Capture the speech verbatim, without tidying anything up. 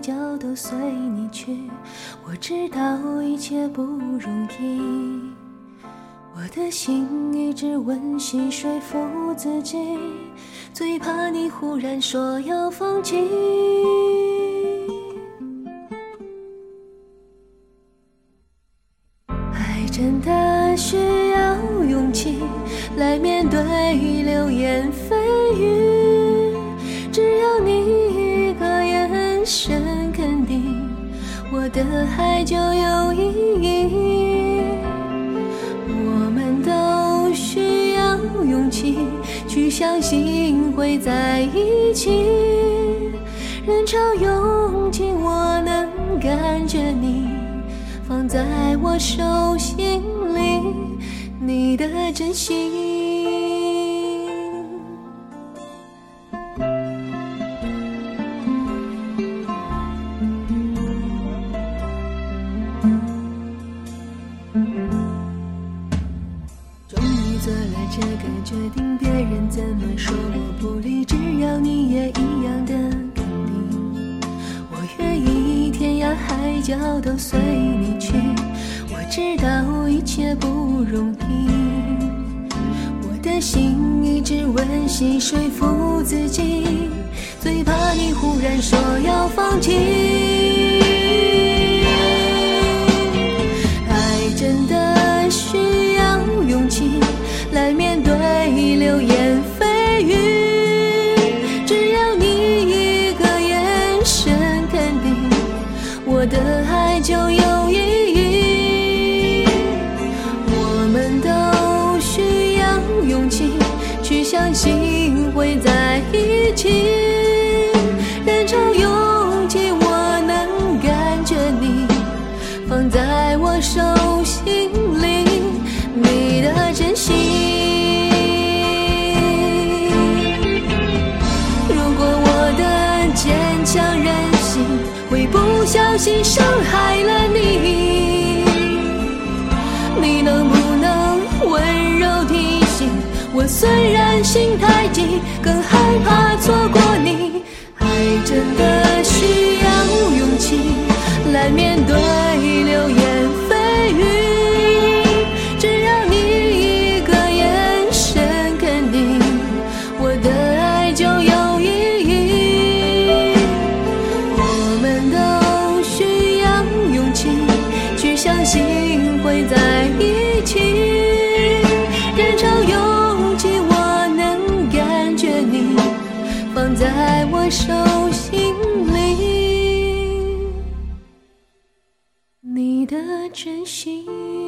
角都随你去。我知道一切不容易，我的心一直温习说服自己，最怕你忽然说要放弃。爱真的需要勇气来面对流言蜚语，只要你一个眼神肯定，我的爱就有意义。我们都需要勇气去相信会在一起，人潮拥挤我能感觉你放在我手心里，你的真心。终于做了这个决定，别人怎么说我不理，只要你也一样的肯定。我愿意天涯海角都随你去，我知道一切不容易，我的心一直温习说服自己，最怕你忽然说要放弃。爱真的需要勇气来面对流言蜚语，只要你一个眼神肯定，我的爱就有意义。我们都需要勇气去相信会在一起，人潮拥挤我能感觉你放在我手心里，你的真心。如果我的坚强任性会不小心伤害了你，你能不能温柔提醒我，虽然心太急，更害怕错过你。爱真的需要勇气来面对流言蜚语，只要你一个眼神肯定，我的爱就有意义。我们都需要勇气去相信会在一起，人潮拥挤我能感觉你放在我手心里，你的真心。